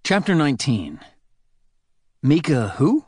Chapter 19. Mika who?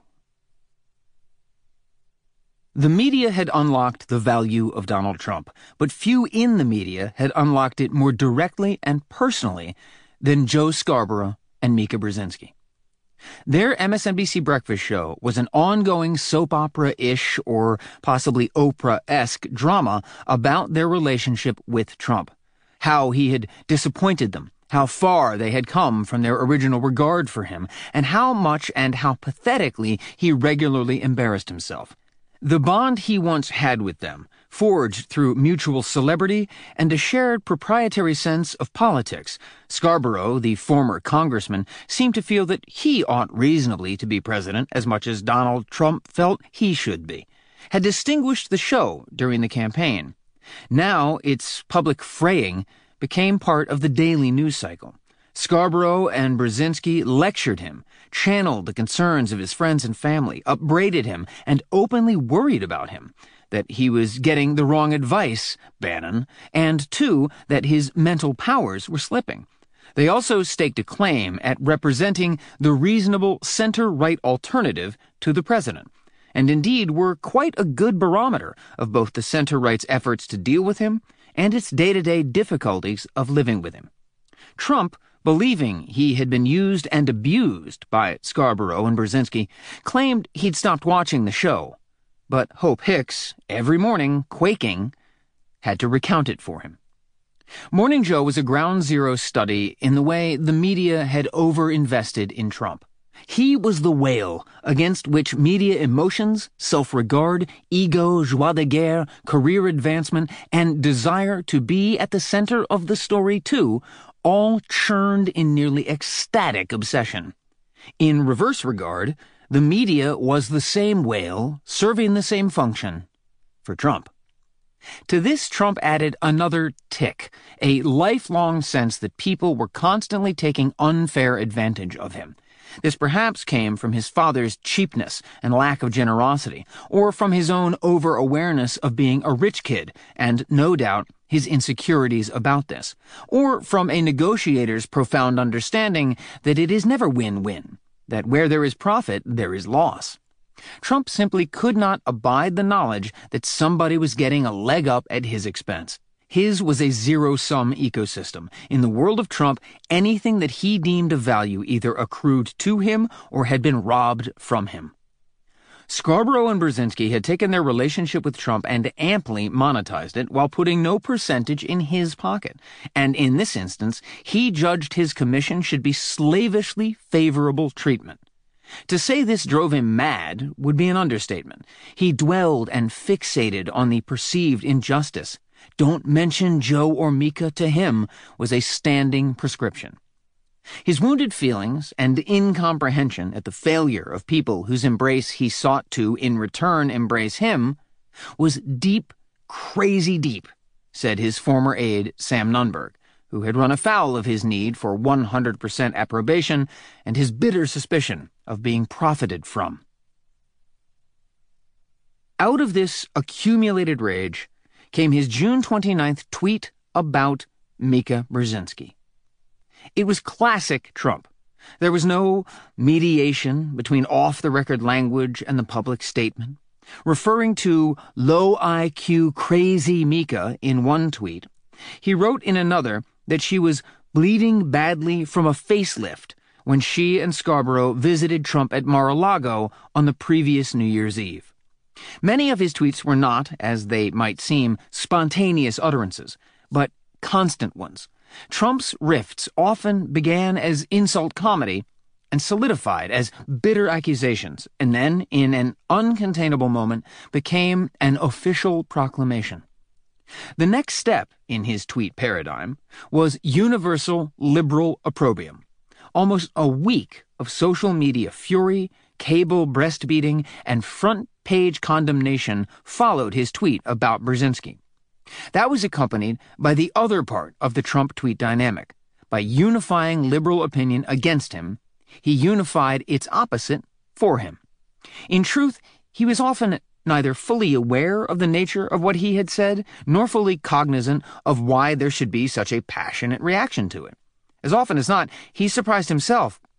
The media had unlocked the value of Donald Trump, but few in the media had unlocked it more directly and personally than Joe Scarborough and Mika Brzezinski. Their MSNBC breakfast show was an ongoing soap opera-ish or possibly Oprah-esque drama about their relationship with Trump, how he had disappointed them, how far they had come from their original regard for him, and how much and how pathetically he regularly embarrassed himself. The bond he once had with them, forged through mutual celebrity and a shared proprietary sense of politics, Scarborough, the former congressman, seemed to feel that he ought reasonably to be president as much as Donald Trump felt he should be, had distinguished the show during the campaign. Now its public fraying became part of the daily news cycle. Scarborough and Brzezinski lectured him, channeled the concerns of his friends and family, upbraided him, and openly worried about him, that he was getting the wrong advice, Bannon, and, too, that his mental powers were slipping. They also staked a claim at representing the reasonable center-right alternative to the president, and indeed were quite a good barometer of both the center-right's efforts to deal with him and its day-to-day difficulties of living with him. Trump, believing he had been used and abused by Scarborough and Brzezinski, claimed he'd stopped watching the show, but Hope Hicks, every morning, quaking, had to recount it for him. Morning Joe was a ground zero study in the way the media had over-invested in Trump. He was the whale against which media emotions, self-regard, ego, joie de guerre, career advancement, and desire to be at the center of the story, too, all churned in nearly ecstatic obsession. In reverse regard, the media was the same whale, serving the same function, for Trump. To this, Trump added another tick, a lifelong sense that people were constantly taking unfair advantage of him. This perhaps came from his father's cheapness and lack of generosity, or from his own over-awareness of being a rich kid, and, no doubt, his insecurities about this, or from a negotiator's profound understanding that it is never win-win, that where there is profit, there is loss. Trump simply could not abide the knowledge that somebody was getting a leg up at his expense. His was a zero-sum ecosystem. In the world of Trump, anything that he deemed of value either accrued to him or had been robbed from him. Scarborough and Brzezinski had taken their relationship with Trump and amply monetized it while putting no percentage in his pocket. And in this instance, he judged his commission should be slavishly favorable treatment. To say this drove him mad would be an understatement. He dwelled and fixated on the perceived injustice. Don't mention Joe or Mika to him was a standing prescription. His wounded feelings and incomprehension at the failure of people whose embrace he sought to, in return, embrace him, was deep, crazy deep, said his former aide, Sam Nunberg, who had run afoul of his need for 100% approbation and his bitter suspicion of being profited from. Out of this accumulated rage came his June 29th tweet about Mika Brzezinski. It was classic Trump. There was no mediation between off-the-record language and the public statement. Referring to low IQ crazy Mika in one tweet, he wrote in another that she was bleeding badly from a facelift when she and Scarborough visited Trump at Mar-a-Lago on the previous New Year's Eve. Many of his tweets were not, as they might seem, spontaneous utterances, but constant ones. Trump's rifts often began as insult comedy and solidified as bitter accusations, and then, in an uncontainable moment, became an official proclamation. The next step in his tweet paradigm was universal liberal opprobrium. Almost a week of social media fury, cable breastbeating, and front-page condemnation followed his tweet about Brzezinski. That was accompanied by the other part of the Trump tweet dynamic. By unifying liberal opinion against him, he unified its opposite for him. In truth, he was often neither fully aware of the nature of what he had said, nor fully cognizant of why there should be such a passionate reaction to it. As often as not, he surprised himself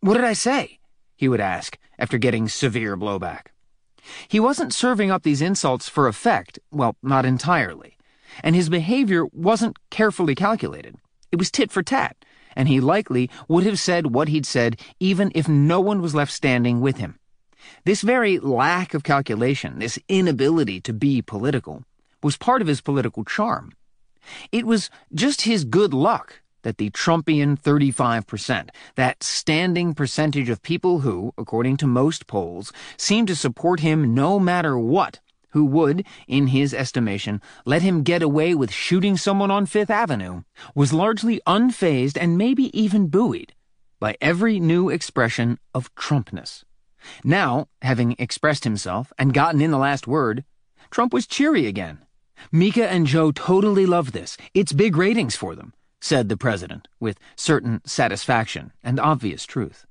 "What did I say?" he would ask after getting severe blowback. He wasn't serving up these insults for effect, well, not entirely, and his behavior wasn't carefully calculated. It was tit for tat, and he likely would have said what he'd said even if no one was left standing with him. This very lack of calculation, this inability to be political, was part of his political charm. It was just his good luck that the Trumpian 35%, that standing percentage of people who, according to most polls, seemed to support him no matter what, who would, in his estimation, let him get away with shooting someone on Fifth Avenue, was largely unfazed and maybe even buoyed by every new expression of Trumpness. Now, having expressed himself and gotten in the last word, Trump was cheery again. "Mika and Joe totally love this. It's big ratings for them," said the president, with certain satisfaction and obvious truth.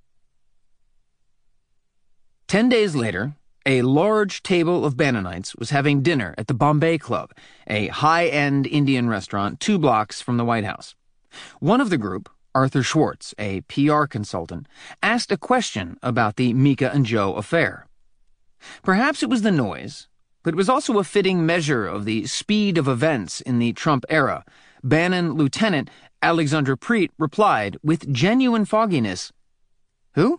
10 days later, a large table of Bannonites was having dinner at the Bombay Club, a high-end Indian restaurant 2 blocks from the White House. One of the group, Arthur Schwartz, a PR consultant, asked a question about the Mika and Joe affair. Perhaps it was the noise, but it was also a fitting measure of the speed of events in the Trump era. Bannon Lieutenant Alexandra Preet replied with genuine fogginess, "Who?"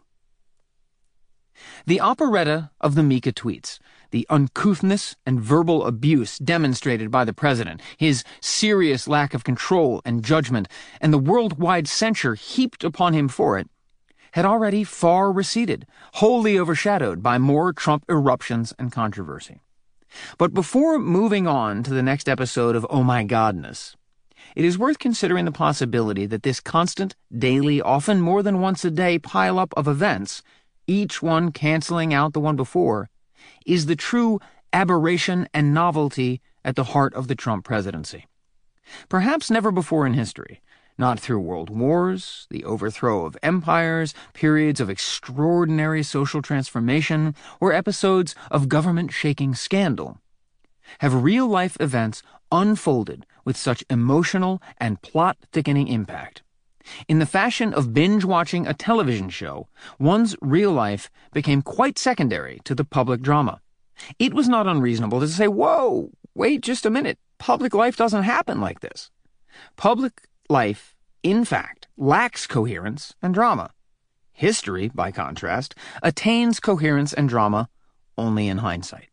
The operetta of the Mika tweets, the uncouthness and verbal abuse demonstrated by the president, his serious lack of control and judgment, and the worldwide censure heaped upon him for it, had already far receded, wholly overshadowed by more Trump eruptions and controversy. But before moving on to the next episode of Oh My Godness, it is worth considering the possibility that this constant, daily, often more than once a day pile-up of events, each one canceling out the one before, is the true aberration and novelty at the heart of the Trump presidency. Perhaps never before in history, not through world wars, the overthrow of empires, periods of extraordinary social transformation, or episodes of government-shaking scandal, have real-life events unfolded with such emotional and plot-thickening impact. In the fashion of binge-watching a television show, one's real life became quite secondary to the public drama. It was not unreasonable to say, "Whoa, wait just a minute, public life doesn't happen like this." Public life, in fact, lacks coherence and drama. History, by contrast, attains coherence and drama only in hindsight.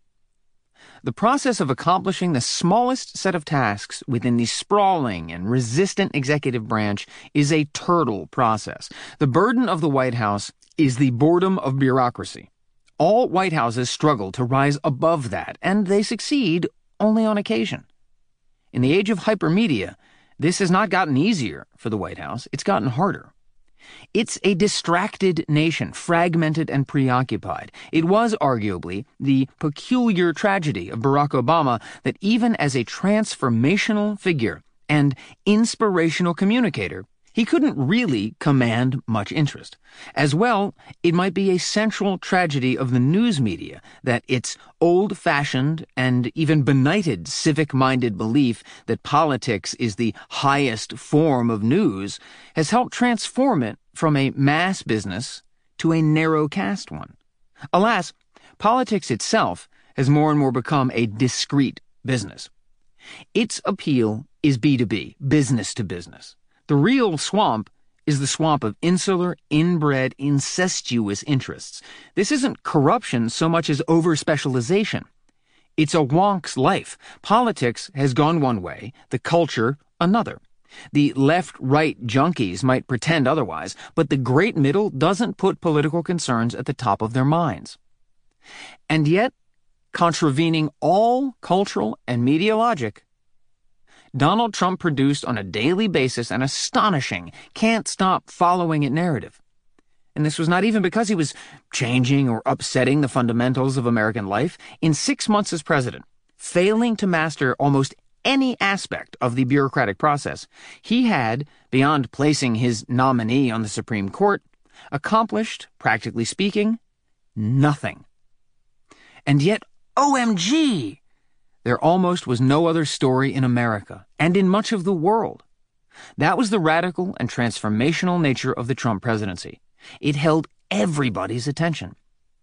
The process of accomplishing the smallest set of tasks within the sprawling and resistant executive branch is a turtle process. The burden of the White House is the boredom of bureaucracy. All White Houses struggle to rise above that, and they succeed only on occasion. In the age of hypermedia, this has not gotten easier for the White House, it's gotten harder. It's a distracted nation, fragmented and preoccupied. It was arguably the peculiar tragedy of Barack Obama that even as a transformational figure and inspirational communicator, he couldn't really command much interest. As well, it might be a central tragedy of the news media that its old-fashioned and even benighted civic-minded belief that politics is the highest form of news has helped transform it from a mass business to a narrow caste one. Alas, politics itself has more and more become a discrete business. Its appeal is B2B, business to business. The real swamp is the swamp of insular, inbred, incestuous interests. This isn't corruption so much as over-specialization. It's a wonk's life. Politics has gone one way, the culture another. The left-right junkies might pretend otherwise, but the great middle doesn't put political concerns at the top of their minds. And yet, contravening all cultural and media logic, Donald Trump produced on a daily basis an astonishing, can't-stop-following-it narrative. And this was not even because he was changing or upsetting the fundamentals of American life. In 6 months as president, failing to master almost any aspect of the bureaucratic process, he had, beyond placing his nominee on the Supreme Court, accomplished, practically speaking, nothing. And yet, OMG! There almost was no other story in America, and in much of the world. That was the radical and transformational nature of the Trump presidency. It held everybody's attention.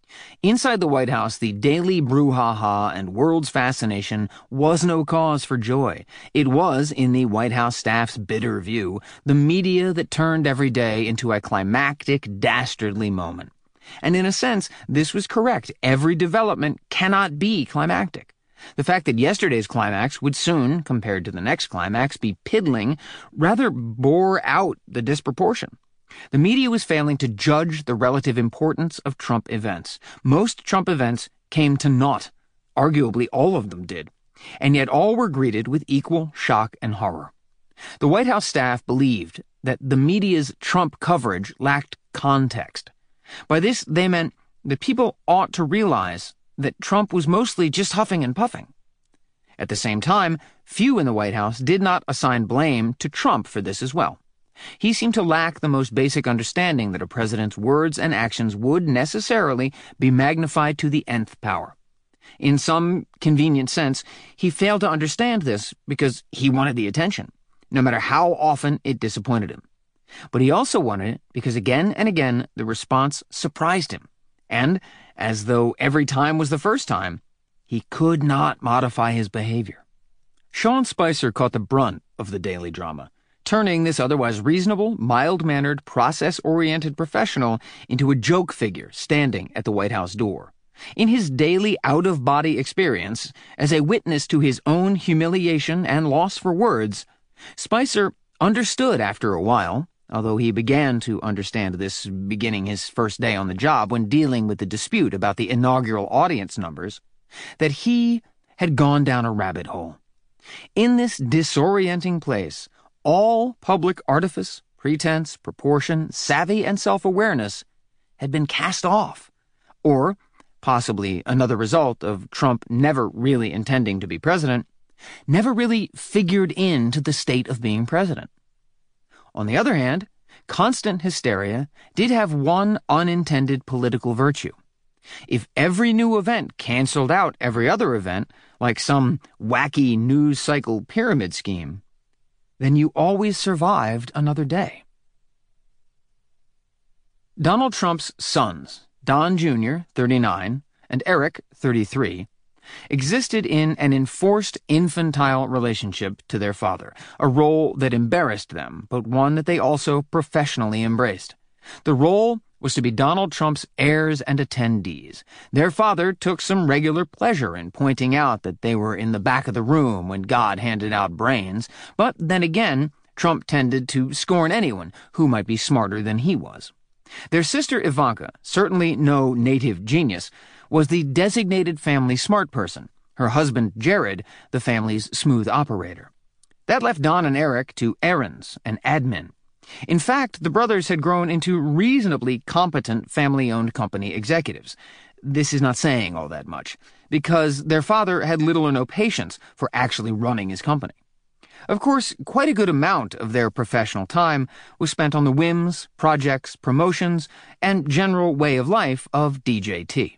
Inside the White House, the daily brouhaha and world's fascination was no cause for joy. It was, in the White House staff's bitter view, the media that turned every day into a climactic, dastardly moment. And in a sense, this was correct. Every development cannot be climactic. The fact that yesterday's climax would soon, compared to the next climax, be piddling, rather bore out the disproportion. The media was failing to judge the relative importance of Trump events. Most Trump events came to naught. Arguably, all of them did. And yet all were greeted with equal shock and horror. The White House staff believed that the media's Trump coverage lacked context. By this, they meant that people ought to realize that Trump was mostly just huffing and puffing. At the same time, few in the White House did not assign blame to Trump for this as well. He seemed to lack the most basic understanding that a president's words and actions would necessarily be magnified to the nth power. In some convenient sense, he failed to understand this because he wanted the attention, no matter how often it disappointed him. But he also wanted it because again and again the response surprised him, and, as though every time was the first time, he could not modify his behavior. Sean Spicer caught the brunt of the daily drama, turning this otherwise reasonable, mild-mannered, process-oriented professional into a joke figure standing at the White House door. In his daily out-of-body experience, as a witness to his own humiliation and loss for words, Spicer understood after a while, although he began to understand this beginning his first day on the job when dealing with the dispute about the inaugural audience numbers, that he had gone down a rabbit hole. In this disorienting place, all public artifice, pretense, proportion, savvy, and self-awareness had been cast off, or, possibly another result of Trump never really intending to be president, never really figured into the state of being president. On the other hand, constant hysteria did have one unintended political virtue. If every new event canceled out every other event, like some wacky news cycle pyramid scheme, then you always survived another day. Donald Trump's sons, Don Jr., 39, and Eric, 33, existed in an enforced infantile relationship to their father, a role that embarrassed them, but one that they also professionally embraced. The role was to be Donald Trump's heirs and attendees. Their father took some regular pleasure in pointing out that they were in the back of the room when God handed out brains, but then again, Trump tended to scorn anyone who might be smarter than he was. Their sister Ivanka, certainly no native genius, was the designated family smart person, her husband Jared the family's smooth operator. That left Don and Eric to errands and admin. In fact, the brothers had grown into reasonably competent family-owned company executives. This is not saying all that much, because their father had little or no patience for actually running his company. Of course, quite a good amount of their professional time was spent on the whims, projects, promotions, and general way of life of DJT.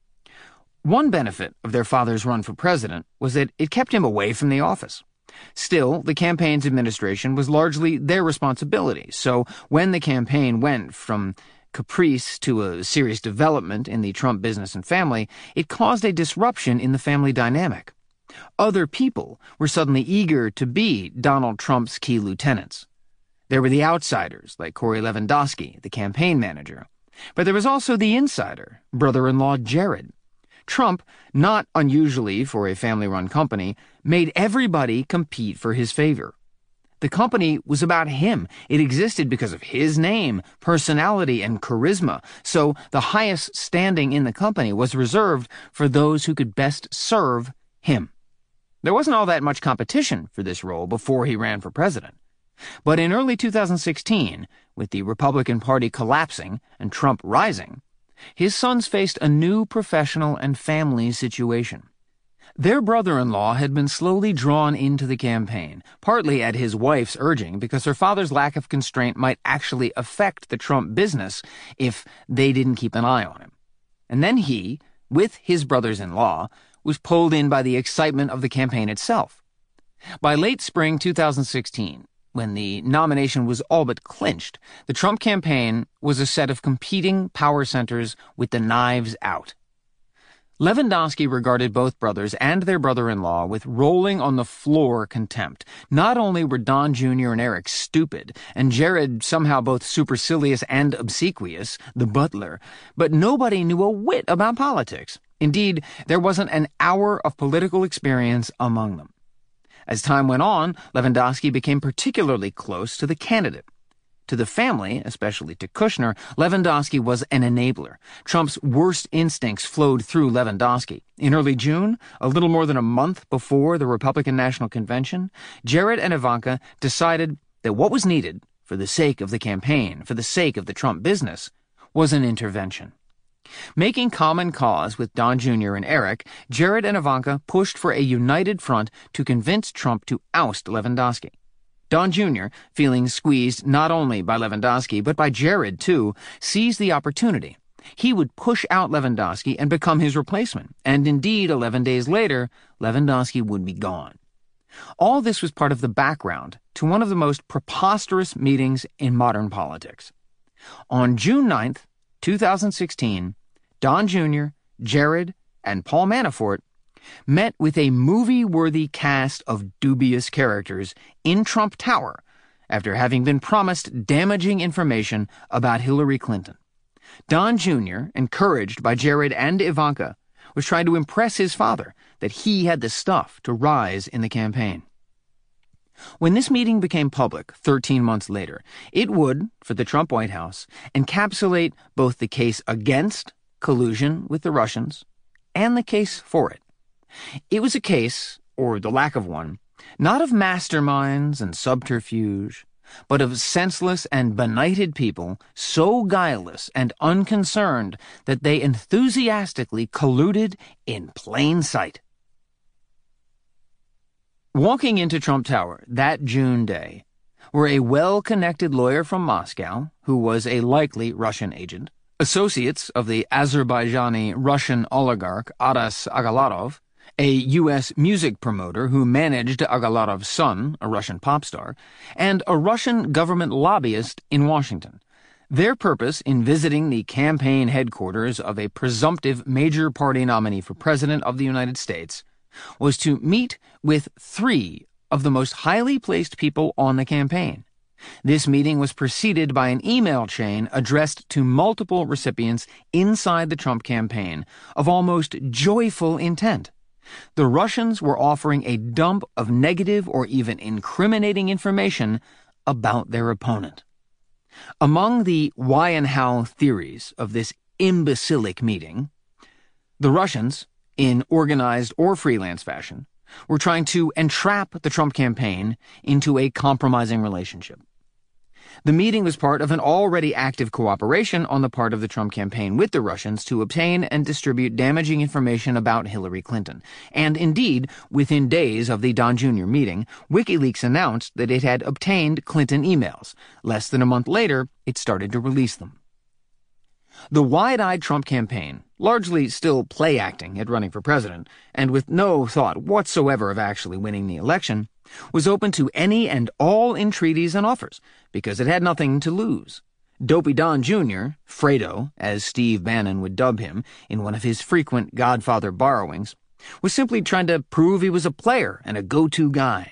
One benefit of their father's run for president was that it kept him away from the office. Still, the campaign's administration was largely their responsibility, so when the campaign went from caprice to a serious development in the Trump business and family, it caused a disruption in the family dynamic. Other people were suddenly eager to be Donald Trump's key lieutenants. There were the outsiders, like Corey Lewandowski, the campaign manager. But there was also the insider, brother-in-law Jared. Trump, not unusually for a family-run company, made everybody compete for his favor. The company was about him. It existed because of his name, personality, and charisma, so the highest standing in the company was reserved for those who could best serve him. There wasn't all that much competition for this role before he ran for president. But in early 2016, with the Republican Party collapsing and Trump rising, his sons faced a new professional and family situation. Their brother-in-law had been slowly drawn into the campaign, partly at his wife's urging, because her father's lack of constraint might actually affect the Trump business if they didn't keep an eye on him. And then he, with his brothers-in-law, was pulled in by the excitement of the campaign itself. By late spring 2016, when the nomination was all but clinched, the Trump campaign was a set of competing power centers with the knives out. Lewandowski regarded both brothers and their brother-in-law with rolling-on-the-floor contempt. Not only were Don Jr. and Eric stupid, and Jared somehow both supercilious and obsequious, the butler, but nobody knew a whit about politics. Indeed, there wasn't an hour of political experience among them. As time went on, Lewandowski became particularly close to the candidate. To the family, especially to Kushner, Lewandowski was an enabler. Trump's worst instincts flowed through Lewandowski. In early June, a little more than a month before the Republican National Convention, Jared and Ivanka decided that what was needed, for the sake of the campaign, for the sake of the Trump business, was an intervention. Making common cause with Don Jr. and Eric, Jared and Ivanka pushed for a united front to convince Trump to oust Lewandowski. Don Jr., feeling squeezed not only by Lewandowski but by Jared too, seized the opportunity. He would push out Lewandowski and become his replacement, and indeed 11 days later, Lewandowski would be gone. All this was part of the background to one of the most preposterous meetings in modern politics. On June 9th, 2016, Don Jr., Jared, and Paul Manafort met with a movie-worthy cast of dubious characters in Trump Tower after having been promised damaging information about Hillary Clinton. Don Jr., encouraged by Jared and Ivanka, was trying to impress his father that he had the stuff to rise in the campaign. When this meeting became public 13 months later, it would, for the Trump White House, encapsulate both the case against collusion with the Russians and the case for it. It was a case, or the lack of one, not of masterminds and subterfuge, but of senseless and benighted people so guileless and unconcerned that they enthusiastically colluded in plain sight. Walking into Trump Tower that June day were a well-connected lawyer from Moscow, who was a likely Russian agent, associates of the Azerbaijani Russian oligarch Aras Agalarov, a U.S. music promoter who managed Agalarov's son, a Russian pop star, and a Russian government lobbyist in Washington. Their purpose in visiting the campaign headquarters of a presumptive major party nominee for president of the United States was to meet with 3 of the most highly placed people on the campaign. This meeting was preceded by an email chain addressed to multiple recipients inside the Trump campaign of almost joyful intent. The Russians were offering a dump of negative or even incriminating information about their opponent. Among the why and how theories of this imbecilic meeting, the Russians, in organized or freelance fashion, were trying to entrap the Trump campaign into a compromising relationship. The meeting was part of an already active cooperation on the part of the Trump campaign with the Russians to obtain and distribute damaging information about Hillary Clinton. And indeed, within days of the Don Jr. meeting, WikiLeaks announced that it had obtained Clinton emails. Less than a month later, it started to release them. The wide-eyed Trump campaign, largely still play-acting at running for president, and with no thought whatsoever of actually winning the election, was open to any and all entreaties and offers, because it had nothing to lose. Dopey Don Jr., Fredo, as Steve Bannon would dub him in one of his frequent Godfather borrowings, was simply trying to prove he was a player and a go-to guy.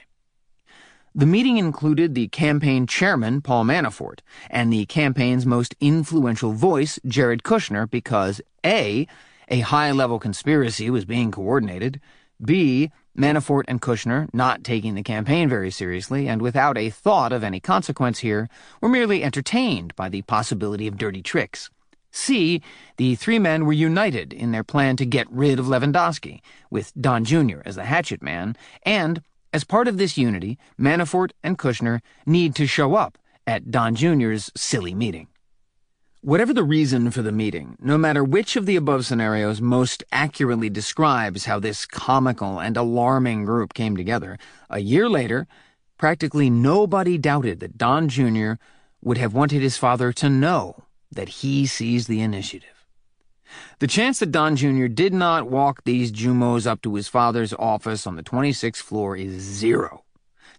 The meeting included the campaign chairman, Paul Manafort, and the campaign's most influential voice, Jared Kushner, because A, a high-level conspiracy was being coordinated, B, Manafort and Kushner, not taking the campaign very seriously and without a thought of any consequence here, were merely entertained by the possibility of dirty tricks. C, the 3 men were united in their plan to get rid of Lewandowski, with Don Jr. as the hatchet man, and as part of this unity, Manafort and Kushner need to show up at Don Jr.'s silly meeting. Whatever the reason for the meeting, no matter which of the above scenarios most accurately describes how this comical and alarming group came together, a year later, practically nobody doubted that Don Jr. would have wanted his father to know that he seized the initiative. The chance that Don Jr. did not walk these Jumos up to his father's office on the 26th floor is 0.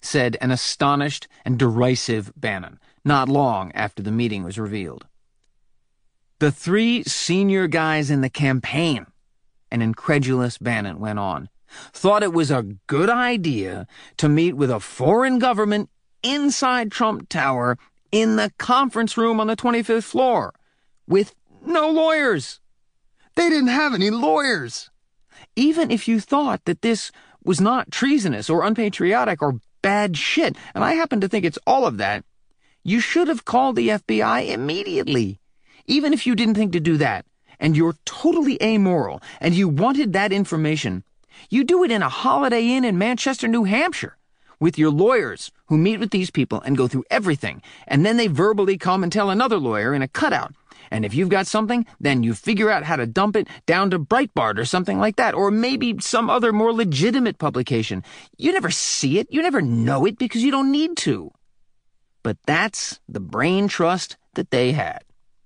said an astonished and derisive Bannon, not long after the meeting was revealed. "The three senior guys in the campaign," an incredulous Bannon went on, "thought it was a good idea to meet with a foreign government inside Trump Tower in the conference room on the 25th floor, with no lawyers. They didn't have any lawyers. Even if you thought that this was not treasonous or unpatriotic or bad shit, and I happen to think it's all of that, you should have called the FBI immediately. Even if you didn't think to do that, and you're totally amoral, and you wanted that information, you do it in a Holiday Inn in Manchester, New Hampshire, with your lawyers who meet with these people and go through everything, and then they verbally come and tell another lawyer in a cutout. And if you've got something, then you figure out how to dump it down to Breitbart or something like that, or maybe some other more legitimate publication. You never see it, you never know it, because you don't need to. But that's the brain trust that they had.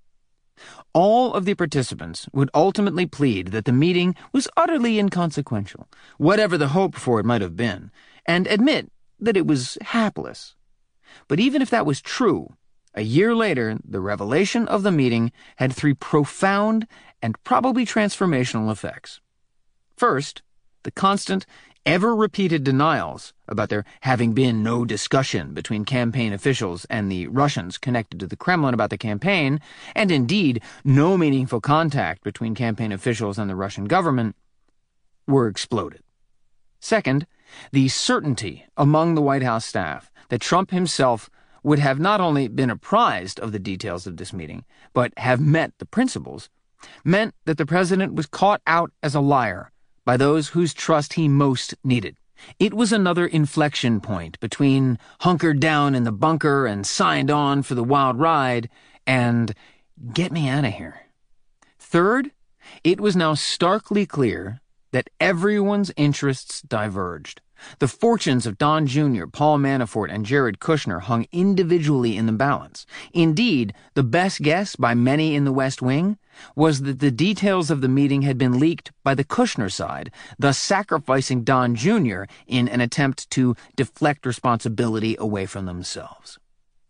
All of the participants would ultimately plead that the meeting was utterly inconsequential, whatever the hope for it might have been, and admit that it was hapless. But even if that was true, a year later, the revelation of the meeting had three profound and probably transformational effects. First, the constant, ever-repeated denials about there having been no discussion between campaign officials and the Russians connected to the Kremlin about the campaign, and indeed no meaningful contact between campaign officials and the Russian government, were exploded. Second, the certainty among the White House staff that Trump himself would have not only been apprised of the details of this meeting, but have met the principals, meant that the president was caught out as a liar by those whose trust he most needed. It was another inflection point between hunkered down in the bunker and signed on for the wild ride and get me out of here. Third, it was now starkly clear that everyone's interests diverged. The fortunes of Don Jr., Paul Manafort, and Jared Kushner hung individually in the balance. Indeed, the best guess by many in the West Wing was that the details of the meeting had been leaked by the Kushner side, thus sacrificing Don Jr. in an attempt to deflect responsibility away from themselves.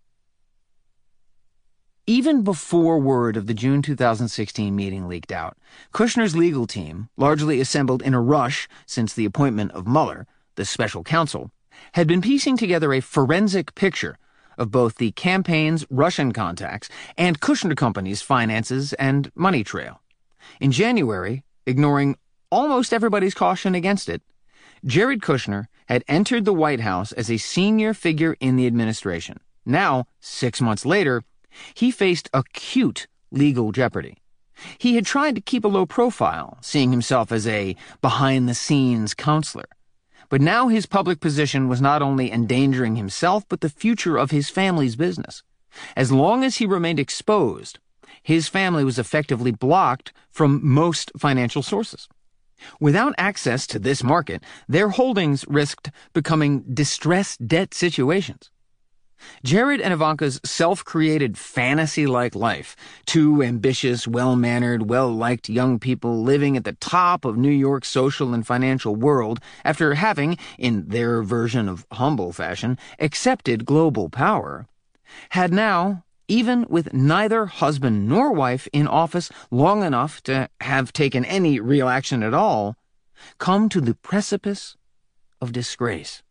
Even before word of the June 2016 meeting leaked out, Kushner's legal team, largely assembled in a rush since the appointment of Mueller, the special counsel, had been piecing together a forensic picture of both the campaign's Russian contacts and Kushner Company's finances and money trail. In January, ignoring almost everybody's caution against it, Jared Kushner had entered the White House as a senior figure in the administration. Now, 6 months later, he faced acute legal jeopardy. He had tried to keep a low profile, seeing himself as a behind-the-scenes counselor. But now his public position was not only endangering himself, but the future of his family's business. As long as he remained exposed, his family was effectively blocked from most financial sources. Without access to this market, their holdings risked becoming distressed debt situations. Jared and Ivanka's self-created fantasy-like life, two ambitious, well-mannered, well-liked young people living at the top of New York's social and financial world after having, in their version of humble fashion, accepted global power, had now, even with neither husband nor wife in office long enough to have taken any real action at all, come to the precipice of disgrace.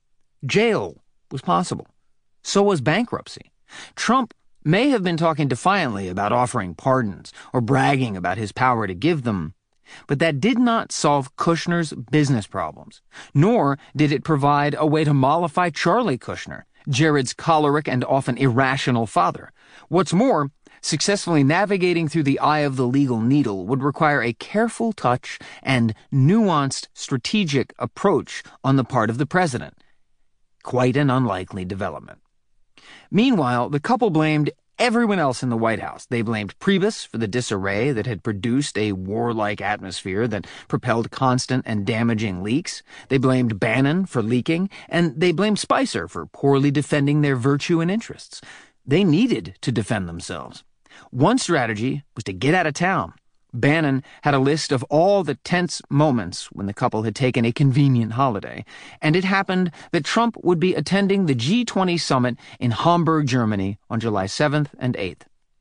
Jail was possible. So was bankruptcy. Trump may have been talking defiantly about offering pardons or bragging about his power to give them, but that did not solve Kushner's business problems, nor did it provide a way to mollify Charlie Kushner, Jared's choleric and often irrational father. What's more, successfully navigating through the eye of the legal needle would require a careful touch and nuanced strategic approach on the part of the president. Quite an unlikely development. Meanwhile, the couple blamed everyone else in the White House. They blamed Priebus for the disarray that had produced a warlike atmosphere that propelled constant and damaging leaks. They blamed Bannon for leaking, and they blamed Spicer for poorly defending their virtue and interests. They needed to defend themselves. One strategy was to get out of town, Bannon had a list of all the tense moments when the couple had taken a convenient holiday, and it happened that Trump would be attending the G20 summit in Hamburg, Germany on July 7th and 8th.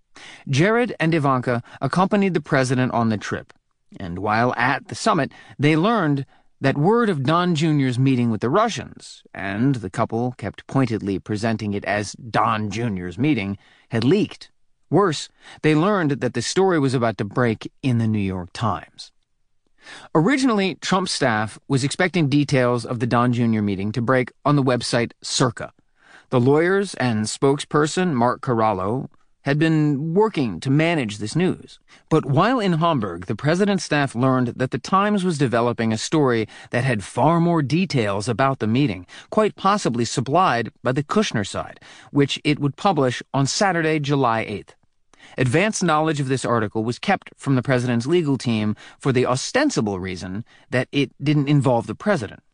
Jared and Ivanka accompanied the president on the trip, and while at the summit, they learned that word of Don Jr.'s meeting with the Russians, and the couple kept pointedly presenting it as Don Jr.'s meeting, had leaked. Worse, they learned that the story was about to break in the New York Times. Originally, Trump's staff was expecting details of the Don Jr. meeting to break on the website Circa. The lawyers and spokesperson, Mark Corallo, had been working to manage this news. But while in Hamburg, the president's staff learned that the Times was developing a story that had far more details about the meeting, quite possibly supplied by the Kushner side, which it would publish on Saturday, July 8th. Advanced knowledge of this article was kept from the president's legal team for the ostensible reason that it didn't involve the president.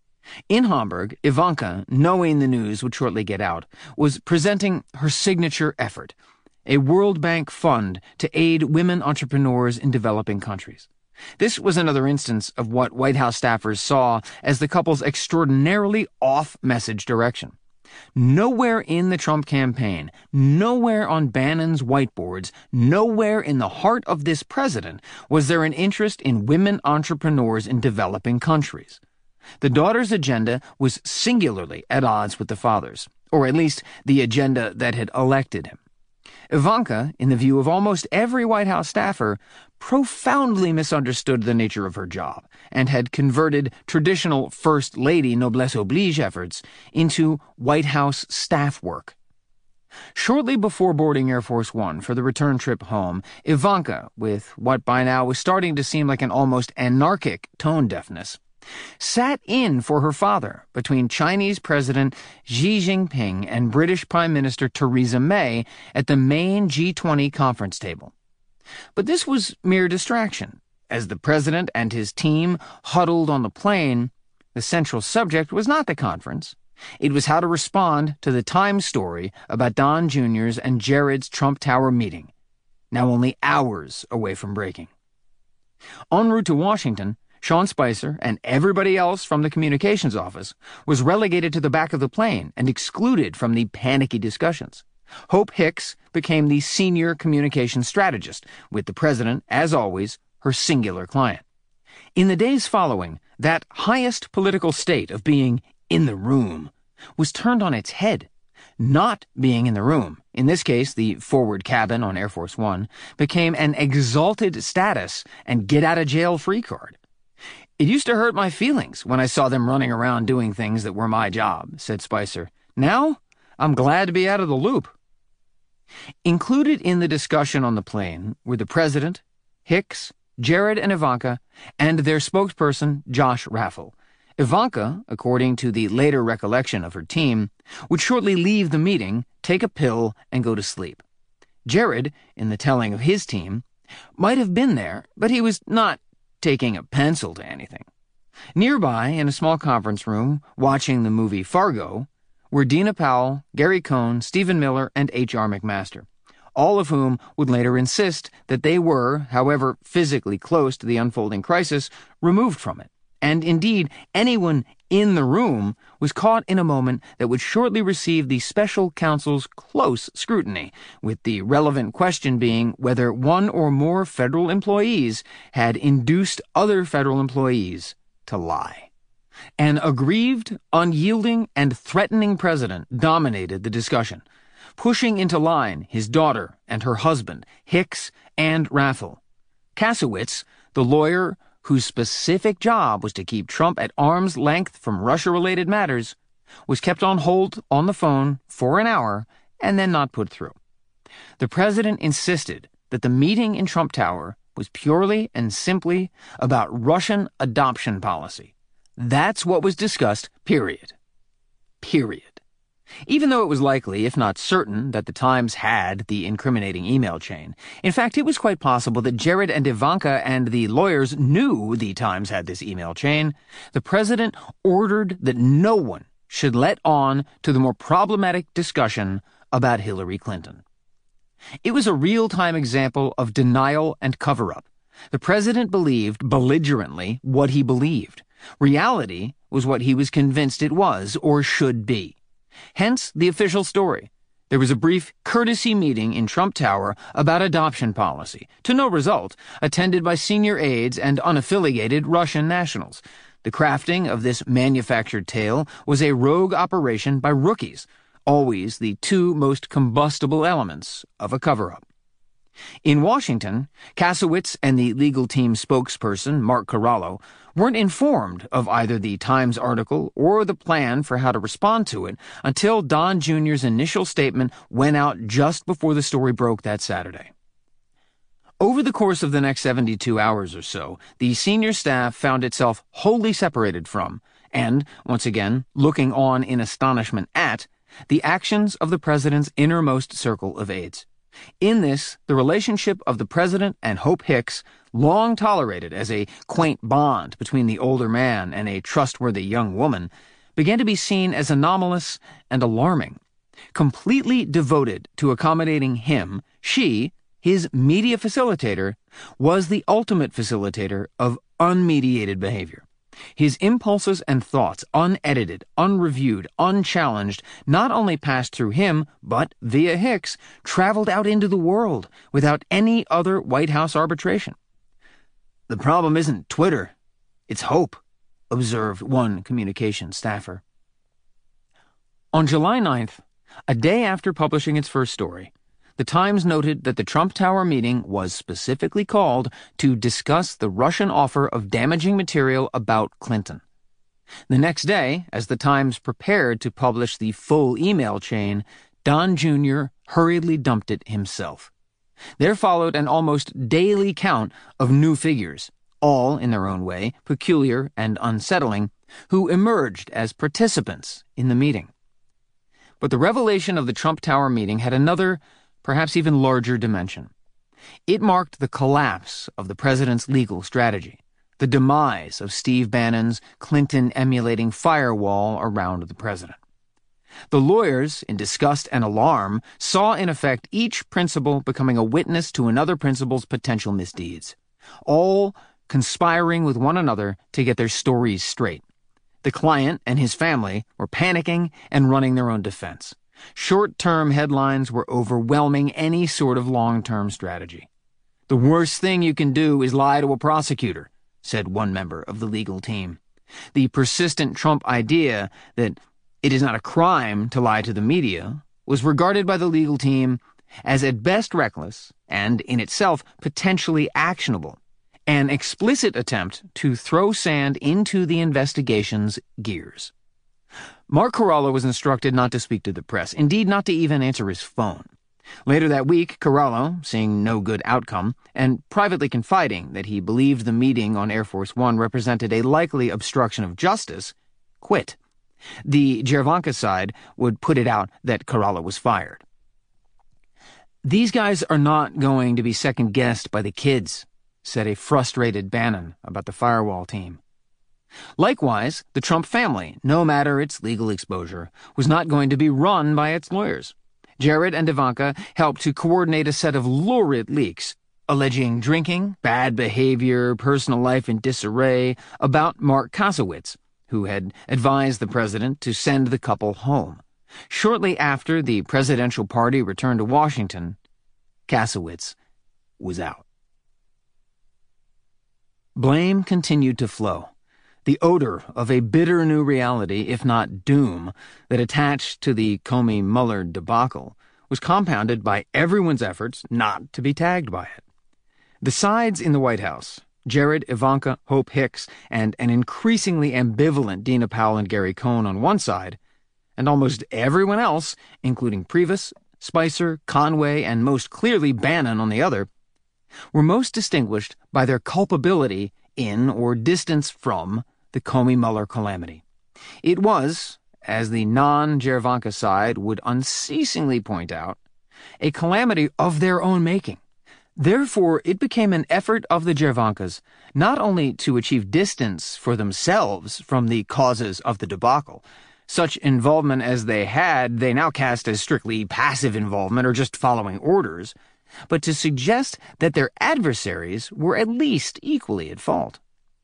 In Hamburg, Ivanka, knowing the news would shortly get out, was presenting her signature effort, a World Bank fund to aid women entrepreneurs in developing countries. This was another instance of what White House staffers saw as the couple's extraordinarily off-message direction. Nowhere in the Trump campaign, nowhere on Bannon's whiteboards, nowhere in the heart of this president was there an interest in women entrepreneurs in developing countries. The daughter's agenda was singularly at odds with the father's, or at least the agenda that had elected him. Ivanka, in the view of almost every White House staffer, profoundly misunderstood the nature of her job and had converted traditional First Lady noblesse oblige efforts into White House staff work. Shortly before boarding Air Force One for the return trip home, Ivanka, with what by now was starting to seem like an almost anarchic tone deafness, sat in for her father between Chinese President Xi Jinping and British Prime Minister Theresa May at the main G20 conference table. But this was mere distraction. As the president and his team huddled on the plane, the central subject was not the conference. It was how to respond to the Times story about Don Jr.'s and Jared's Trump Tower meeting, now only hours away from breaking. En route to Washington, Sean Spicer and everybody else from the communications office was relegated to the back of the plane and excluded from the panicky discussions. Hope Hicks became the senior communications strategist, with the president, as always, her singular client. In the days following, that highest political state of being in the room was turned on its head. Not being in the room, in this case the forward cabin on Air Force One, became an exalted status and get-out-of-jail-free card. "It used to hurt my feelings when I saw them running around doing things that were my job," said Spicer. "Now, I'm glad to be out of the loop." Included in the discussion on the plane were the president, Hicks, Jared and Ivanka, and their spokesperson, Josh Raffel. Ivanka, according to the later recollection of her team, would shortly leave the meeting, take a pill, and go to sleep. Jared, in the telling of his team, might have been there, but he was not taking a pencil to anything. Nearby, in a small conference room, watching the movie Fargo, were Dina Powell, Gary Cohn, Stephen Miller, and H.R. McMaster, all of whom would later insist that they were, however physically close to the unfolding crisis, removed from it. And indeed, anyone in the room was caught in a moment that would shortly receive the special counsel's close scrutiny, with the relevant question being whether one or more federal employees had induced other federal employees to lie. An aggrieved, unyielding, and threatening president dominated the discussion, pushing into line his daughter and her husband, Hicks and Raffel. Kasowitz, the lawyer whose specific job was to keep Trump at arm's length from Russia-related matters, was kept on hold on the phone for an hour and then not put through. The president insisted that the meeting in Trump Tower was purely and simply about Russian adoption policy. That's what was discussed, period. Period. Even though it was likely, if not certain, that the Times had the incriminating email chain. In fact, it was quite possible that Jared and Ivanka and the lawyers knew the Times had this email chain. The president ordered that no one should let on to the more problematic discussion about Hillary Clinton. It was a real-time example of denial and cover-up, The president believed belligerently what he believed. Reality was what he was convinced it was or should be. Hence the official story. There was a brief courtesy meeting in Trump Tower about adoption policy, to no result, attended by senior aides and unaffiliated Russian nationals. The crafting of this manufactured tale was a rogue operation by rookies, always the two most combustible elements of a cover-up. In Washington, Kasowitz and the legal team spokesperson, Mark Corallo, weren't informed of either the Times article or the plan for how to respond to it until Don Jr.'s initial statement went out just before the story broke that Saturday. Over the course of the next 72 hours or so, the senior staff found itself wholly separated from, and, once again, looking on in astonishment at, the actions of the president's innermost circle of aides. In this, the relationship of the president and Hope Hicks, long tolerated as a quaint bond between the older man and a trustworthy young woman, began to be seen as anomalous and alarming. Completely devoted to accommodating him, she, his media facilitator, was the ultimate facilitator of unmediated behavior. His impulses and thoughts, unedited, unreviewed, unchallenged, not only passed through him, but, via Hicks, traveled out into the world without any other White House arbitration. "The problem isn't Twitter, it's Hope," observed one communications staffer. On July 9th, a day after publishing its first story, the Times noted that the Trump Tower meeting was specifically called to discuss the Russian offer of damaging material about Clinton. The next day, as the Times prepared to publish the full email chain, Don Jr. hurriedly dumped it himself. There followed an almost daily count of new figures, all in their own way peculiar and unsettling, who emerged as participants in the meeting. But the revelation of the Trump Tower meeting had another, perhaps even larger dimension. It marked the collapse of the president's legal strategy, the demise of Steve Bannon's Clinton-emulating firewall around the president. The lawyers, in disgust and alarm, saw in effect each principal becoming a witness to another principal's potential misdeeds, all conspiring with one another to get their stories straight. The client and his family were panicking and running their own defense. Short-term headlines were overwhelming any sort of long-term strategy. "The worst thing you can do is lie to a prosecutor," said one member of the legal team. The persistent Trump idea that it is not a crime to lie to the media was regarded by the legal team as at best reckless and, in itself, potentially actionable, an explicit attempt to throw sand into the investigation's gears. Mark Corallo was instructed not to speak to the press, indeed not to even answer his phone. Later that week, Corallo, seeing no good outcome, and privately confiding that he believed the meeting on Air Force One represented a likely obstruction of justice, quit. The Javanka side would put it out that Corallo was fired. "These guys are not going to be second-guessed by the kids," said a frustrated Bannon about the firewall team. Likewise, the Trump family, no matter its legal exposure, was not going to be run by its lawyers. Jared and Ivanka helped to coordinate a set of lurid leaks, alleging drinking, bad behavior, personal life in disarray, about Mark Kasowitz, who had advised the president to send the couple home. Shortly after the presidential party returned to Washington, Kasowitz was out. Blame continued to flow. The odor of a bitter new reality, if not doom, that attached to the Comey-Mueller debacle was compounded by everyone's efforts not to be tagged by it. The sides in the White House, Jared, Ivanka, Hope Hicks, and an increasingly ambivalent Dina Powell and Gary Cohn on one side, and almost everyone else, including Priebus, Spicer, Conway, and most clearly Bannon on the other, were most distinguished by their culpability in or distance from the Comey-Mueller calamity. It was, as the non-Javanka side would unceasingly point out, a calamity of their own making. Therefore, it became an effort of the Javankas not only to achieve distance for themselves from the causes of the debacle. Such involvement as they had, they now cast as strictly passive involvement or just following orders. but to suggest that their adversaries were at least equally at fault.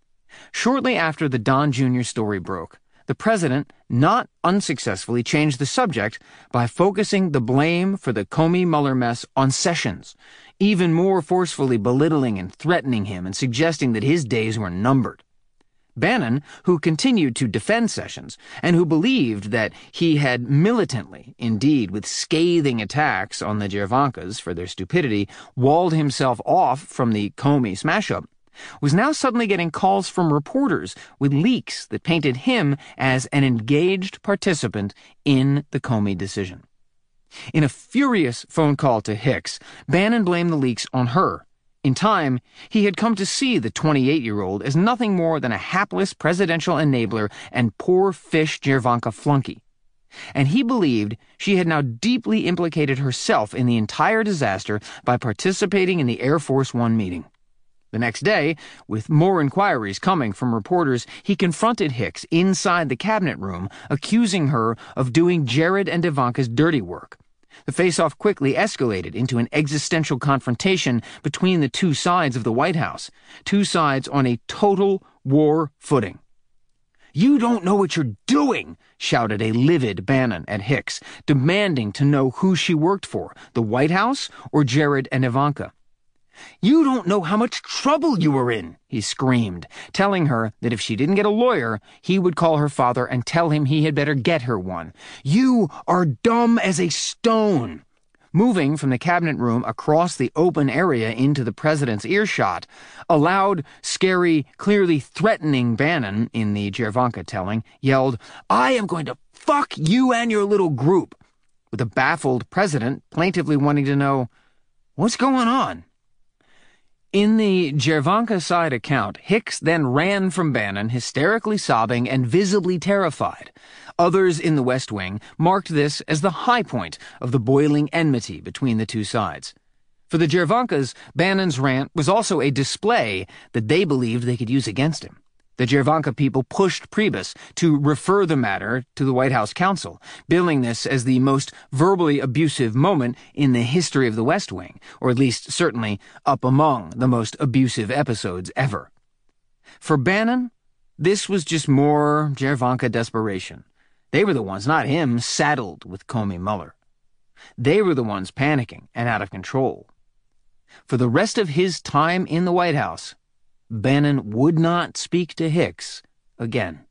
Shortly after the Don Jr. story broke, the president not unsuccessfully changed the subject by focusing the blame for the Comey-Mueller mess on Sessions, even more forcefully belittling and threatening him and suggesting that his days were numbered. Bannon, who continued to defend Sessions, and who believed that he had militantly, indeed with scathing attacks on the Jervankas for their stupidity, walled himself off from the Comey smash-up, was now suddenly getting calls from reporters with leaks that painted him as an engaged participant in the Comey decision. In a furious phone call to Hicks, Bannon blamed the leaks on her. In time, he had come to see the 28-year-old as nothing more than a hapless presidential enabler and poor fish Jervanka flunky. And he believed she had now deeply implicated herself in the entire disaster by participating in the Air Force One meeting. The next day, with more inquiries coming from reporters, he confronted Hicks inside the cabinet room, accusing her of doing Jared and Ivanka's dirty work. The face-off quickly escalated into an existential confrontation between the two sides of the White House, two sides on a total war footing. "You don't know what you're doing," shouted a livid Bannon at Hicks, demanding to know who she worked for, the White House or Jared and Ivanka. "You don't know how much trouble you were in," he screamed, telling her that if she didn't get a lawyer, he would call her father and tell him he had better get her one. "You are dumb as a stone." Moving from the cabinet room across the open area into the president's earshot, a loud, scary, clearly threatening Bannon, in the Jervanka telling, yelled, "I am going to fuck you and your little group," with a baffled president plaintively wanting to know, what's going on? In the Jervanka side account, Hicks then ran from Bannon, hysterically sobbing and visibly terrified. Others in the West Wing marked this as the high point of the boiling enmity between the two sides. For the Jervankas, Bannon's rant was also a display that they believed they could use against him. The Jervanka people pushed Priebus to refer the matter to the White House counsel, billing this as the most verbally abusive moment in the history of the West Wing, or at least certainly up among the most abusive episodes ever. For Bannon, this was just more Jervanka desperation. They were the ones, not him, saddled with Comey-Mueller. They were the ones panicking and out of control. For the rest of his time in the White House, Bannon would not speak to Hicks again.